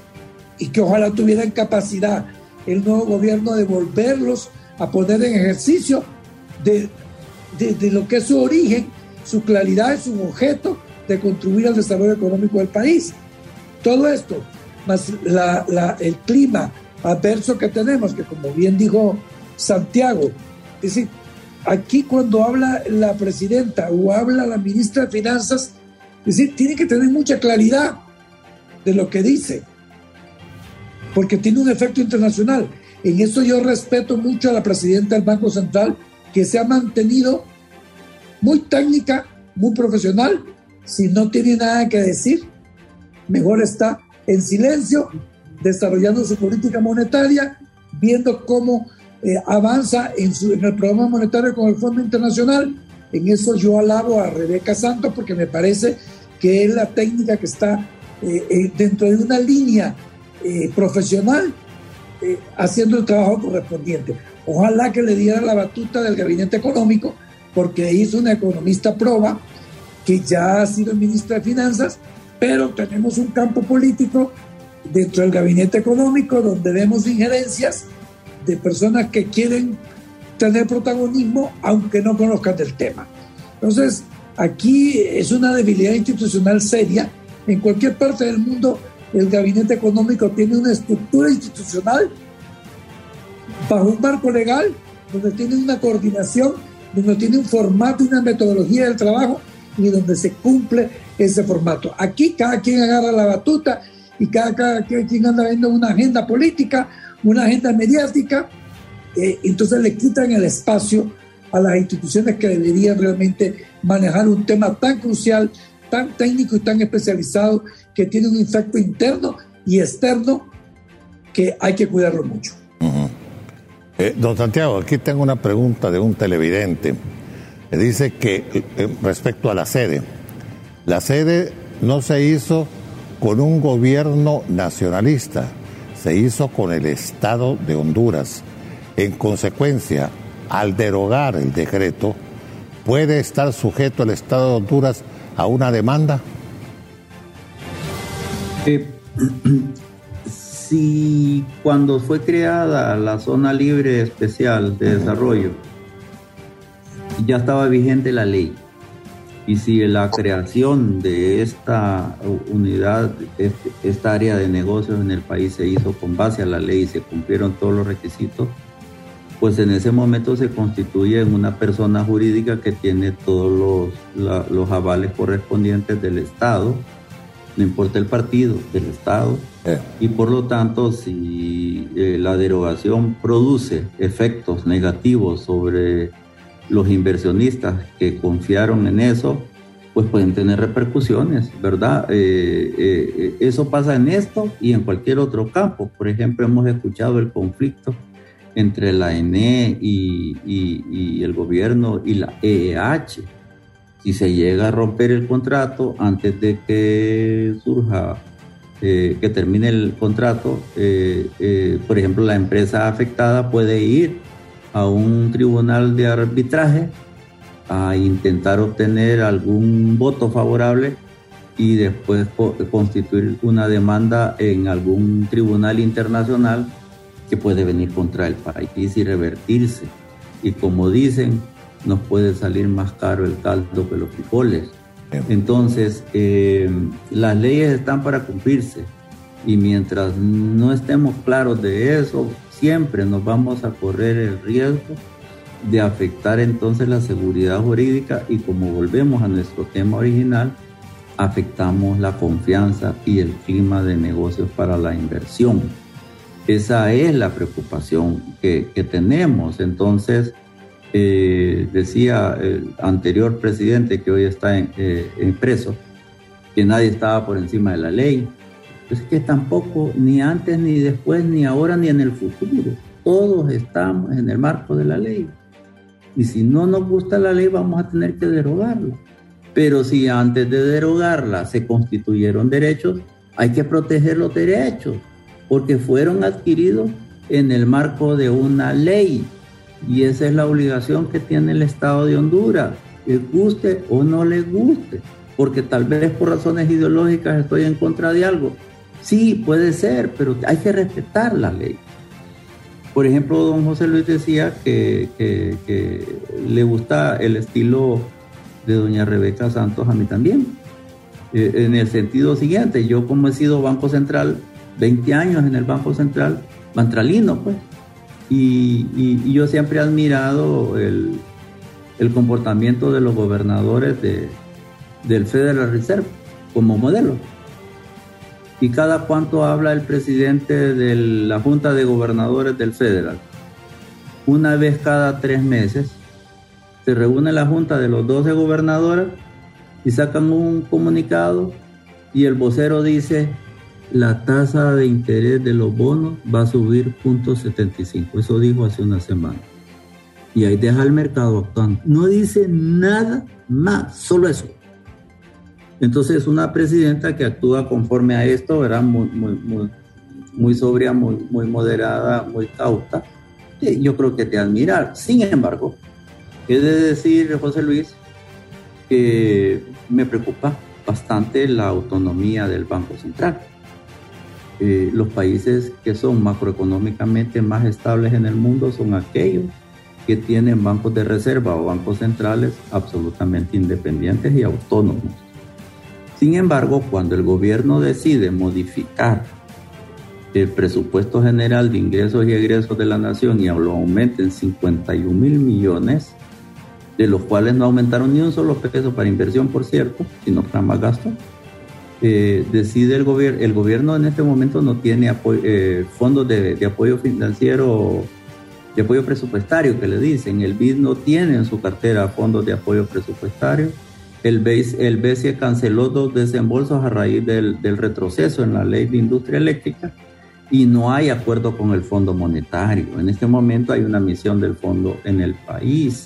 y que ojalá tuvieran capacidad el nuevo gobierno de volverlos a poner en ejercicio de, de, de lo que es su origen, su claridad y su objeto de contribuir al desarrollo económico del país. Todo esto, más la, la, el clima adverso que tenemos, que como bien dijo Santiago, es decir, aquí cuando habla la presidenta o habla la ministra de Finanzas, es decir, tiene que tener mucha claridad de lo que dice, porque tiene un efecto internacional. En eso yo respeto mucho a la presidenta del Banco Central, que se ha mantenido muy técnica, muy profesional. Si no tiene nada que decir, mejor está en silencio, desarrollando su política monetaria, viendo cómo eh, avanza en, su, en el programa monetario con el Fondo Internacional. En eso yo alabo a Rebeca Santos, porque me parece que es la técnica que está eh, eh, dentro de una línea eh, profesional, eh, haciendo el trabajo correspondiente. Ojalá que le diera la batuta del gabinete económico, porque hizo una economista proba, que ya ha sido ministra de Finanzas, pero tenemos un campo político dentro del gabinete económico donde vemos injerencias de personas que quieren tener protagonismo aunque no conozcan del tema. Entonces, aquí es una debilidad institucional seria. En cualquier parte del mundo, el gabinete económico tiene una estructura institucional bajo un marco legal donde tiene una coordinación, donde tiene un formato y una metodología del trabajo y donde se cumple ese formato. Aquí cada quien agarra la batuta y cada, cada quien anda viendo una agenda política, una agenda mediática, eh, entonces le quitan el espacio a las instituciones que deberían realmente manejar un tema tan crucial, tan técnico y tan especializado, que tiene un efecto interno y externo que hay que cuidarlo mucho. Uh-huh. eh, don Santiago, aquí tengo una pregunta de un televidente. Le dice que eh, respecto a la sede, la sede no se hizo con un gobierno nacionalista, se hizo con el Estado de Honduras. En consecuencia, al derogar el decreto, ¿puede estar sujeto el Estado de Honduras a una demanda? Eh, si cuando fue creada la Zona Libre Especial de Desarrollo, ya estaba vigente la ley, y si la creación de esta unidad, este, esta área de negocios en el país se hizo con base a la ley y se cumplieron todos los requisitos, pues en ese momento se constituye en una persona jurídica que tiene todos los, la, los avales correspondientes del Estado, no importa el partido, del Estado, eh. y por lo tanto, si eh, la derogación produce efectos negativos sobre los inversionistas que confiaron en eso, pues pueden tener repercusiones, ¿verdad? Eh, eh, eso pasa en esto y en cualquier otro campo. Por ejemplo, hemos escuchado el conflicto entre la E N E y, y, y el gobierno y la E E H. Si se llega a romper el contrato antes de que surja, eh, que termine el contrato, eh, eh, por ejemplo, la empresa afectada puede ir a un tribunal de arbitraje a intentar obtener algún voto favorable y después co- constituir una demanda en algún tribunal internacional que puede venir contra el país y revertirse. Y como dicen, nos puede salir más caro el caldo que los frijoles. Entonces, eh, las leyes están para cumplirse y mientras no estemos claros de eso, siempre nos vamos a correr el riesgo de afectar entonces la seguridad jurídica y, como volvemos a nuestro tema original, afectamos la confianza y el clima de negocios para la inversión. Esa es la preocupación que, que tenemos. Entonces, eh, decía el anterior presidente, que hoy está en, eh, en preso, que nadie estaba por encima de la ley. Es que tampoco, ni antes, ni después, ni ahora, ni en el futuro. Todos estamos en el marco de la ley. Y si no nos gusta la ley, vamos a tener que derogarla. Pero si antes de derogarla se constituyeron derechos, hay que proteger los derechos, porque fueron adquiridos en el marco de una ley. Y esa es la obligación que tiene el Estado de Honduras, les guste o no les guste. Porque tal vez por razones ideológicas estoy en contra de algo. Sí, puede ser, pero hay que respetar la ley. Por ejemplo, don José Luis decía que, que, que le gusta el estilo de doña Rebeca Santos, a mí también. Eh, en el sentido siguiente, yo como he sido Banco Central, veinte años en el Banco Central, bantralino pues, y, y, y yo siempre he admirado el, el comportamiento de los gobernadores de, del Federal Reserve como modelo. ¿Y cada cuánto habla el presidente de la Junta de Gobernadores del Federal? Una vez cada tres meses se reúne la Junta de los doce gobernadores y sacan un comunicado y el vocero dice: la tasa de interés de los bonos va a subir punto setenta y cinco. Eso dijo hace una semana. Y ahí deja el mercado actuando. No dice nada más, solo eso. Entonces, una presidenta que actúa conforme a esto, ¿verdad? Muy, muy, muy, muy sobria, muy, muy moderada, muy cauta. Yo creo que es de admirar. Sin embargo, he de decir, José Luis, que me preocupa bastante la autonomía del Banco Central. Eh, los países que son macroeconómicamente más estables en el mundo son aquellos que tienen bancos de reserva o bancos centrales absolutamente independientes y autónomos. Sin embargo, cuando el gobierno decide modificar el presupuesto general de ingresos y egresos de la nación y lo aumenten en cincuenta y un mil millones, de los cuales no aumentaron ni un solo peso para inversión, por cierto, sino para más gasto, eh, decide el gobierno, el gobierno en este momento no tiene apoyo, eh, fondos de, de apoyo financiero, de apoyo presupuestario, que le dicen. El B I D no tiene en su cartera fondos de apoyo presupuestario. El B I S, el B C E canceló dos desembolsos a raíz del, del retroceso en la ley de industria eléctrica y no hay acuerdo con el Fondo Monetario. En este momento hay una misión del fondo en el país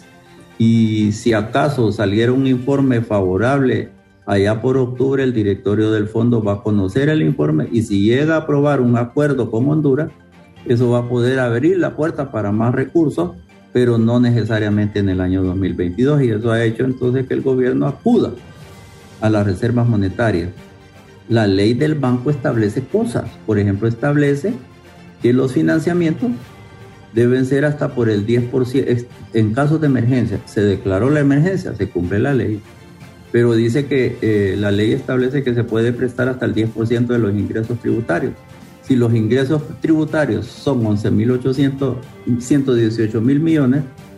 y si acaso saliera un informe favorable allá por octubre, el directorio del fondo va a conocer el informe y si llega a aprobar un acuerdo con Honduras, eso va a poder abrir la puerta para más recursos, pero no necesariamente en el año dos mil veintidós, y eso ha hecho entonces que el gobierno acuda a las reservas monetarias. La ley del banco establece cosas, por ejemplo, establece que los financiamientos deben ser hasta por el diez por ciento, en casos de emergencia. Se declaró la emergencia, se cumple la ley, pero dice que eh, la ley establece que se puede prestar hasta el diez por ciento de los ingresos tributarios. Si los ingresos tributarios son once mil ochocientos, ciento dieciocho mil millones,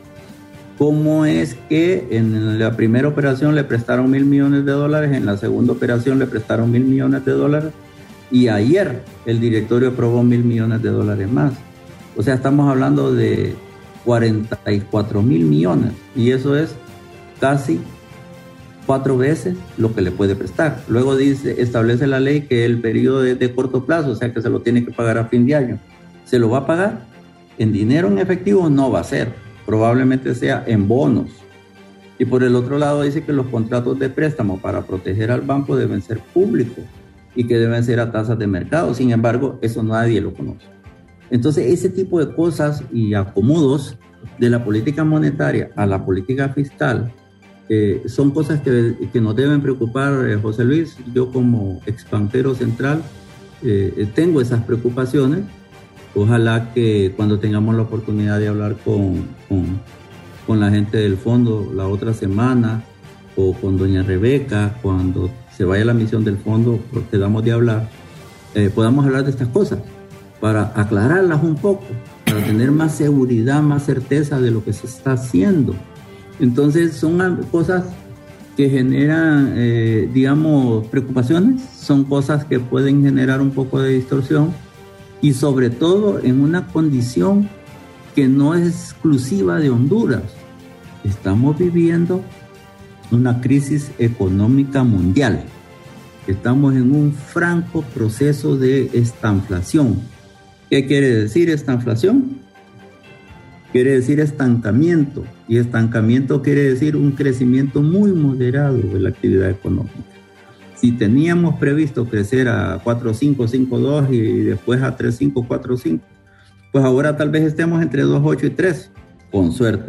¿cómo es que en la primera operación le prestaron mil millones de dólares, en la segunda operación le prestaron mil millones de dólares y ayer el directorio aprobó mil millones de dólares más? O sea, estamos hablando de cuarenta y cuatro mil millones y eso es casi cuatro veces lo que le puede prestar. Luego dice, establece la ley que el periodo es de corto plazo, o sea que se lo tiene que pagar a fin de año. ¿Se lo va a pagar? En dinero en efectivo no va a ser, probablemente sea en bonos. Y por el otro lado dice que los contratos de préstamo para proteger al banco deben ser públicos y que deben ser a tasas de mercado. Sin embargo, eso nadie lo conoce. Entonces, ese tipo de cosas y acomodos de la política monetaria a la política fiscal Eh, son cosas que, que nos deben preocupar, eh, José Luis. Yo como exbanquero central eh, tengo esas preocupaciones. Ojalá que cuando tengamos la oportunidad de hablar con, con, con la gente del fondo la otra semana o con doña Rebeca, cuando se vaya a la misión del fondo, porque damos de hablar, eh, podamos hablar de estas cosas para aclararlas un poco, para tener más seguridad, más certeza de lo que se está haciendo. Entonces son cosas que generan, eh, digamos, preocupaciones, son cosas que pueden generar un poco de distorsión y sobre todo en una condición que no es exclusiva de Honduras. Estamos viviendo una crisis económica mundial. Estamos en un franco proceso de estanflación. ¿Qué quiere decir estanflación? Quiere decir estancamiento, y estancamiento quiere decir un crecimiento muy moderado de la actividad económica. Si teníamos previsto crecer a cuatro punto cinco, cinco punto dos y después a tres punto cinco, cuatro punto cinco, pues ahora tal vez estemos entre dos punto ocho y tres, con suerte.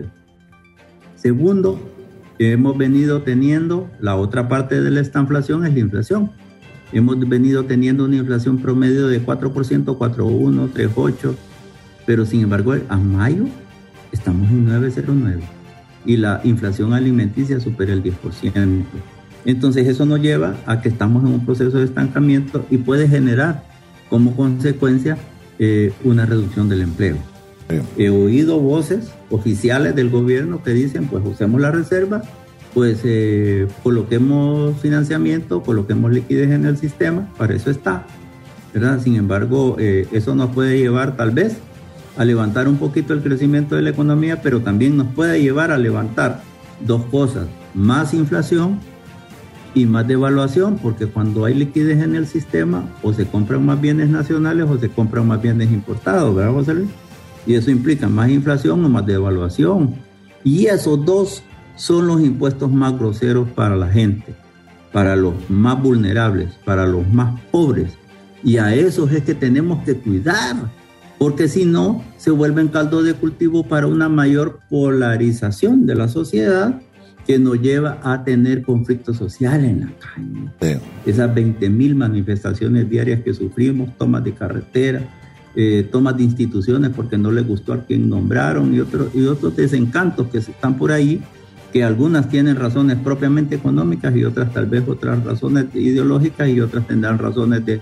Segundo, hemos venido teniendo, la otra parte de la estanflación es la inflación. Hemos venido teniendo una inflación promedio de cuatro por ciento, cuatro punto uno, tres punto ocho, pero sin embargo a mayo estamos en nueve punto cero nueve y la inflación alimenticia supera el diez por ciento. Entonces eso nos lleva a que estamos en un proceso de estancamiento y puede generar como consecuencia eh, una reducción del empleo. Sí. He oído voces oficiales del gobierno que dicen, pues usemos la reserva, pues eh, coloquemos financiamiento, coloquemos liquidez en el sistema, para eso está, ¿verdad? Sin embargo, eh, eso nos puede llevar tal vez a levantar un poquito el crecimiento de la economía, pero también nos puede llevar a levantar dos cosas, más inflación y más devaluación, porque cuando hay liquidez en el sistema, o se compran más bienes nacionales o se compran más bienes importados, ¿verdad, José Luis? Y eso implica más inflación o más devaluación. Y esos dos son los impuestos más groseros para la gente, para los más vulnerables, para los más pobres. Y a esos es que tenemos que cuidar, porque si no, se vuelven caldo de cultivo para una mayor polarización de la sociedad que nos lleva a tener conflicto social en la calle. Sí. Esas veinte mil manifestaciones diarias que sufrimos, tomas de carretera, eh, tomas de instituciones porque no les gustó a quien nombraron y, otro, y otros desencantos que están por ahí, que algunas tienen razones propiamente económicas y otras tal vez otras razones ideológicas y otras tendrán razones de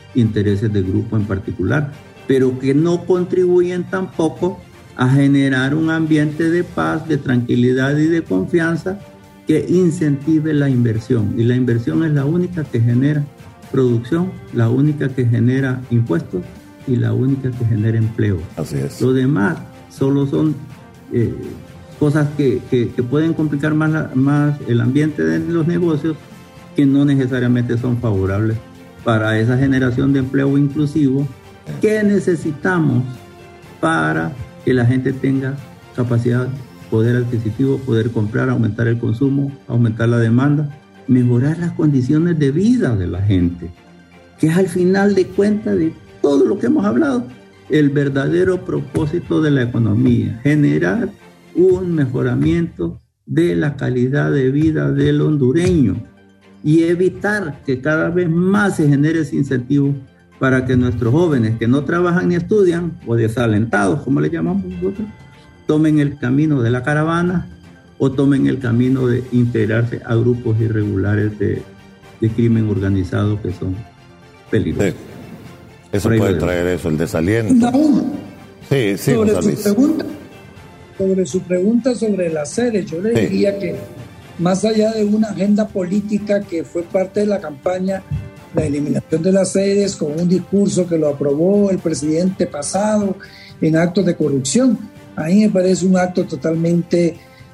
intereses de grupo en particular, pero que no contribuyen tampoco a generar un ambiente de paz, de tranquilidad y de confianza que incentive la inversión. Y la inversión es la única que genera producción, la única que genera impuestos y la única que genera empleo. Así es. Lo demás solo son eh, cosas que, que, que pueden complicar más, la, más el ambiente de los negocios, que no necesariamente son favorables para esa generación de empleo inclusivo que necesitamos para que la gente tenga capacidad, poder adquisitivo, poder comprar, aumentar el consumo, aumentar la demanda, mejorar las condiciones de vida de la gente, que es al final de cuentas de todo lo que hemos hablado, el verdadero propósito de la economía, generar un mejoramiento de la calidad de vida del hondureño y evitar que cada vez más se genere ese incentivo para que nuestros jóvenes que no trabajan ni estudian, o desalentados, como le llamamos nosotros, tomen el camino de la caravana o tomen el camino de integrarse a grupos irregulares de, de crimen organizado que son peligrosos. Sí. Eso puede traer eso, el desaliento. No. Sí, sí, sobre, José su pregunta, sobre su pregunta sobre las sedes, yo le sí. diría que más allá de una agenda política que fue parte de la campaña, la eliminación de las sedes con un discurso que lo aprobó el presidente pasado en actos de corrupción, a mí me parece un acto totalmente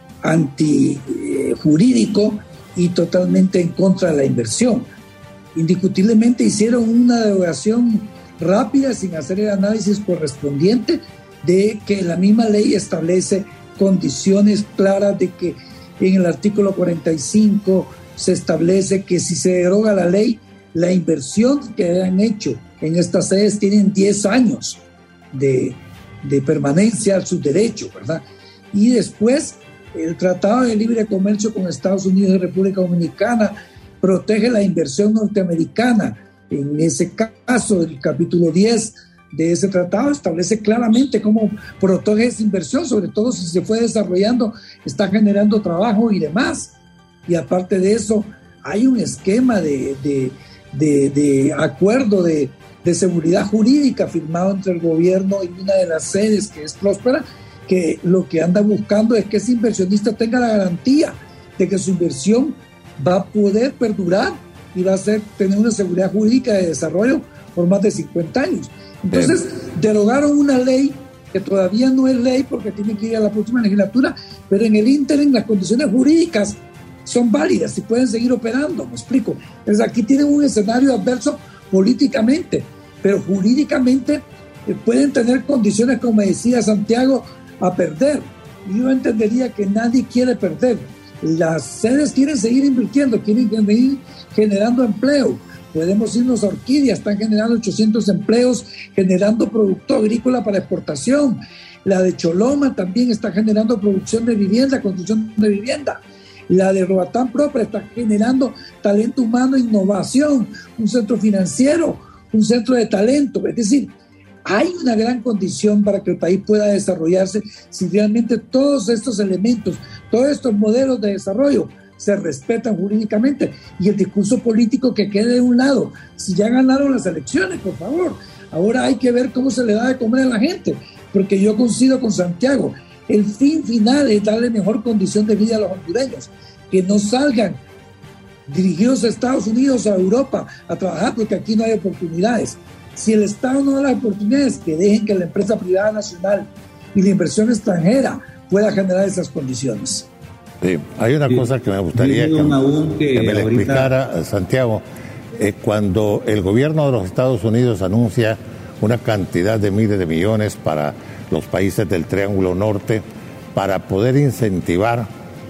antijurídico eh, y totalmente en contra de la inversión. Indiscutiblemente hicieron una derogación rápida sin hacer el análisis correspondiente de que la misma ley establece condiciones claras de que en el artículo cuarenta y cinco se establece que si se deroga la ley, la inversión que han hecho en estas sedes tienen diez años de, de permanencia a sus derechos, ¿verdad? Y después el Tratado de Libre Comercio con Estados Unidos y República Dominicana protege la inversión norteamericana. En ese caso, el capítulo diez de ese tratado establece claramente cómo protege esa inversión, sobre todo si se fue desarrollando, está generando trabajo y demás. Y aparte de eso, hay un esquema de, de, de, de acuerdo de, de seguridad jurídica firmado entre el gobierno y una de las sedes, que es Próspera, que lo que anda buscando es que ese inversionista tenga la garantía de que su inversión va a poder perdurar y va a ser, tener una seguridad jurídica de desarrollo por más de cincuenta años. Entonces, Bien. derogaron una ley que todavía no es ley porque tiene que ir a la próxima legislatura, pero en el ínterin las condiciones jurídicas son válidas y pueden seguir operando, me explico. Entonces, aquí tienen un escenario adverso políticamente, pero jurídicamente eh, pueden tener condiciones, como decía Santiago, a perder. Y yo entendería que nadie quiere perder. Las sedes quieren seguir invirtiendo, quieren seguir generando empleo. Podemos irnos a Orquídea, están generando ochocientos empleos, generando producto agrícola para exportación. La de Choloma también está generando producción de vivienda, construcción de vivienda. La de Roatán Propia está generando talento humano, innovación, un centro financiero, un centro de talento. Es decir, hay una gran condición para que el país pueda desarrollarse si realmente todos estos elementos, todos estos modelos de desarrollo se respetan jurídicamente, y el discurso político que quede de un lado. Si ya ganaron las elecciones, por favor, ahora hay que ver cómo se le da de comer a la gente, porque yo coincido con Santiago, el fin final es darle mejor condición de vida a los hondureños, que no salgan dirigidos a Estados Unidos o a Europa a trabajar, porque aquí no hay oportunidades. Si el Estado no da las oportunidades, que dejen que la empresa privada nacional y la inversión extranjera pueda generar esas condiciones. Sí, hay una sí. cosa que me gustaría que, que, que me le explicara Santiago. Eh, cuando el gobierno de los Estados Unidos anuncia una cantidad de miles de millones para los países del Triángulo Norte para poder incentivar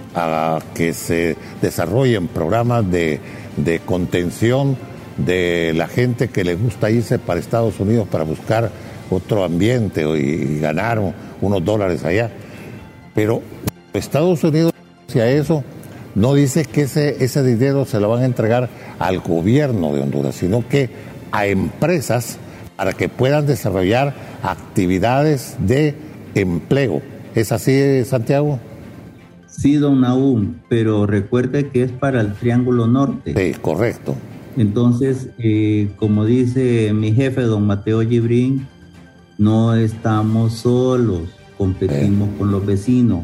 a que se desarrollen programas de, de contención de la gente que le gusta irse para Estados Unidos para buscar otro ambiente y, y ganar unos dólares allá. Pero Estados Unidos, hacia eso, no dice que ese, ese dinero se lo van a entregar al gobierno de Honduras, sino que a empresas para que puedan desarrollar actividades de empleo. ¿Es así, Santiago? Sí, don Nahum, pero recuerde que es para el Triángulo Norte. Sí, correcto. Entonces, eh, como dice mi jefe, don Mateo Gibrín, no estamos solos, competimos con los vecinos.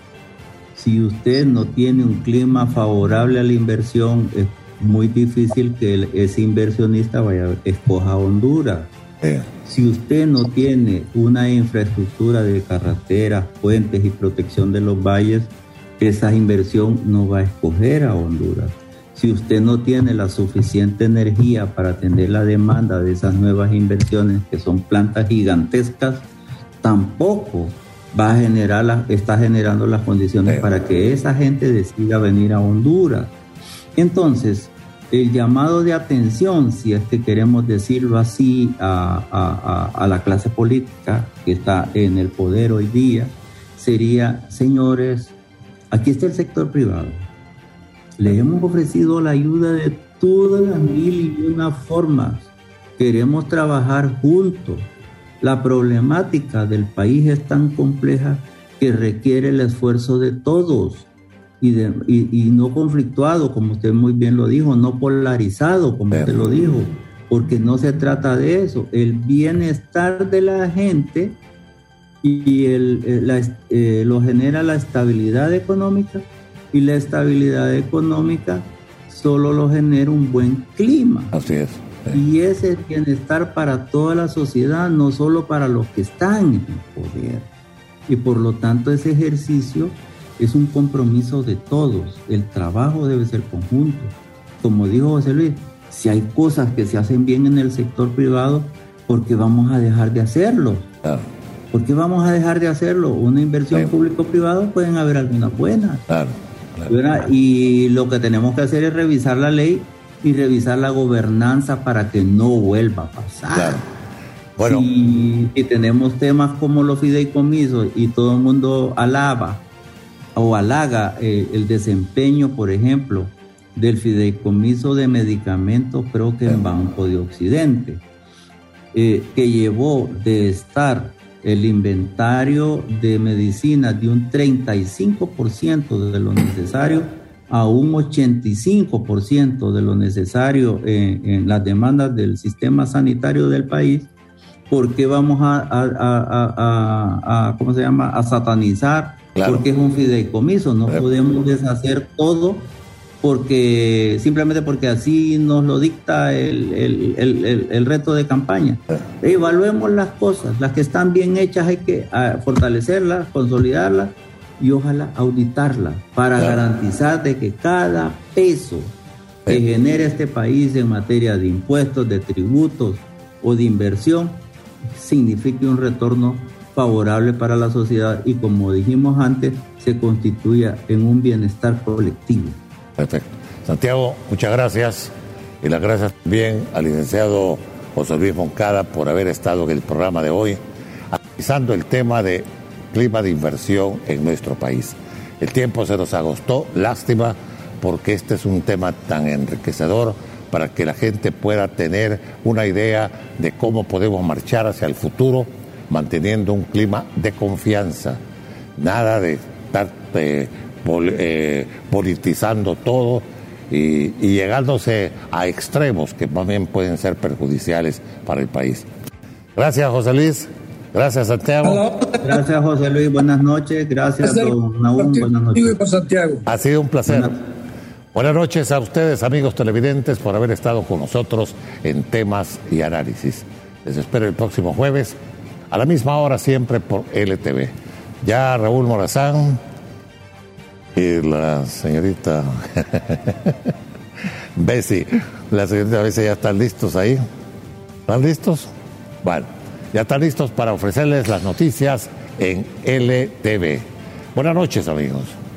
Si usted no tiene un clima favorable a la inversión, es muy difícil que el, ese inversionista vaya escoja Honduras. Yeah. Si usted no tiene una infraestructura de carreteras, puentes y protección de los valles, esa inversión no va a escoger a Honduras. Si usted no tiene la suficiente energía para atender la demanda de esas nuevas inversiones, que son plantas gigantescas, tampoco va a generar la, está generando las condiciones yeah. para que esa gente decida venir a Honduras. Entonces, el llamado de atención, si es que queremos decirlo así, a, a, a, a la clase política que está en el poder hoy día, sería, señores, aquí está el sector privado. Les hemos ofrecido la ayuda de todas las mil y una formas. Queremos trabajar juntos. La problemática del país es tan compleja que requiere el esfuerzo de todos. Y, de, y, y no conflictuado, como usted muy bien lo dijo, no polarizado, como usted lo dijo, porque no se trata de eso. El bienestar de la gente y el, el, la, eh, lo genera la estabilidad económica, y la estabilidad económica solo lo genera un buen clima. Así es. Sí. Y ese es bienestar para toda la sociedad, no solo para los que están en el poder. Y por lo tanto ese ejercicio es un compromiso de todos. El trabajo debe ser conjunto. Como dijo José Luis, si hay cosas que se hacen bien en el sector privado, ¿por qué vamos a dejar de hacerlo? Claro. ¿Por qué vamos a dejar de hacerlo? Una inversión sí. público-privada, pueden haber algunas buenas. Claro, claro. Y lo que tenemos que hacer es revisar la ley y revisar la gobernanza para que no vuelva a pasar. Claro. Bueno. Si, si tenemos temas como los fideicomisos y todo el mundo alaba o halaga eh, el desempeño, por ejemplo, del fideicomiso de medicamentos, creo que en Banco de Occidente, eh, que llevó de estar el inventario de medicinas de un treinta y cinco por ciento de lo necesario a un ochenta y cinco por ciento de lo necesario en, en las demandas del sistema sanitario del país. ¿Por qué vamos a, a, a, a, a ¿cómo se llama? a satanizar? Claro. Porque es un fideicomiso, no claro. podemos deshacer todo porque simplemente porque así nos lo dicta el, el, el, el, el reto de campaña. Claro. Evaluemos las cosas, las que están bien hechas hay que uh, fortalecerlas, consolidarlas y ojalá auditarlas para claro. garantizar de que cada peso que sí. genere este país en materia de impuestos, de tributos o de inversión signifique un retorno favorable para la sociedad y, como dijimos antes, se constituya en un bienestar colectivo. Perfecto. Santiago, muchas gracias. Y las gracias también al licenciado José Luis Moncada por haber estado en el programa de hoy, analizando el tema de clima de inversión en nuestro país. El tiempo se nos agotó, lástima, porque este es un tema tan enriquecedor para que la gente pueda tener una idea de cómo podemos marchar hacia el futuro, manteniendo un clima de confianza. Nada de estar eh, pol, eh, politizando todo y, y llegándose a extremos que también pueden ser perjudiciales para el país. Gracias, José Luis. Gracias, Santiago. Gracias, José Luis. Buenas noches. Gracias, don Naúm. Buenas noches. Santiago. Ha sido un placer. Buenas. Buenas noches a ustedes, amigos televidentes, por haber estado con nosotros en Temas y Análisis. Les espero el próximo jueves a la misma hora, siempre por L T V. Ya Raúl Morazán y la señorita Bessie, la señorita Bessie ya están listos ahí. ¿Están listos? Bueno, ya están listos para ofrecerles las noticias en L T V. Buenas noches, amigos.